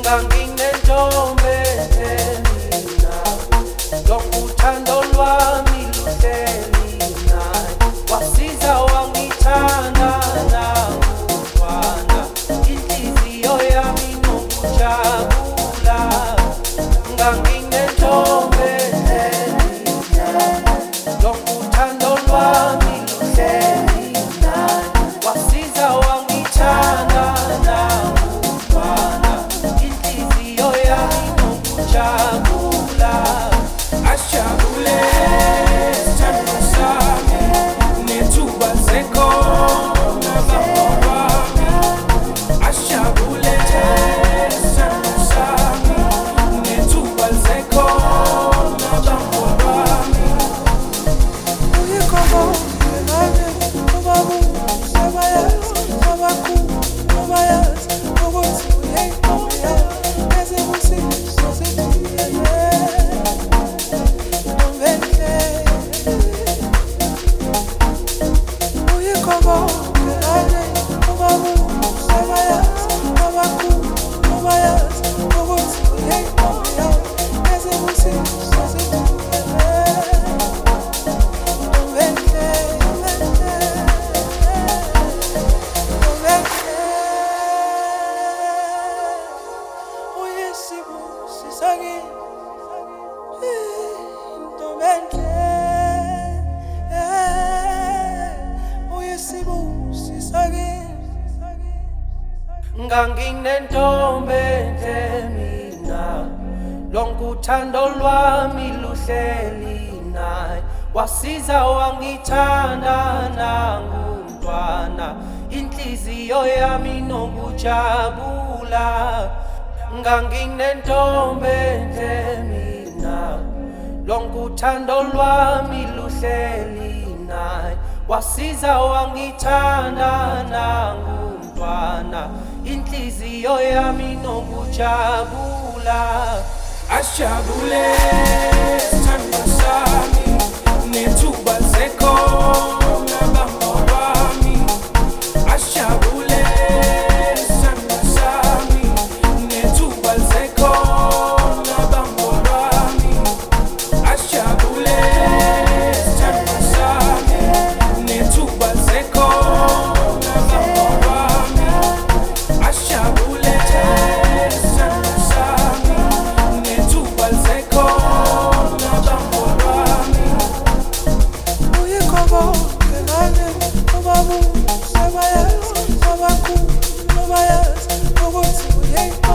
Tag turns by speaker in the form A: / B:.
A: nganginentombi mina lokuthando lwami luhleli naye wasiza wangithanda nangubana inhliziyo yami nokujabula nganginentombi mina lokuthando lwami luhleli naye wasiza wangithanda nangubana inhliziyo yami nokujabula ashagule sithando sami nethuba sekhona bamorami ashagule sithando sami nethuba sekhona bamorami
B: uyikhobo ngelane obabu sabayazi abakhulu abayazi ukuthi uyayibona ezebusiso ziduyele ntombenhle uyikhobo ngelane obabu sabayazi abakhulu abayazi ukuthi uyayibona ezebusiso ziduyele
A: nganginentombi mina lokuthando lwami luhleli naye wasiza wangithanda nangumntwana inhliziyo yami nokujabula nganginentombi mina lokuthando lwami luhleli naye wasiza wangithanda nangumntwana inhliziyo yami nokujabula
B: ashagule sithando sami nethuba sekhona bamorami ashagule sithando sami nethuba sekhona bamorami ashagule sithando sami nethuba sekhona bamorami ashagule sithando sami nethuba sekhona bamorami uyikhobo ngelane obabu sabayazi abakhulu abayazi ukuthi uyayibona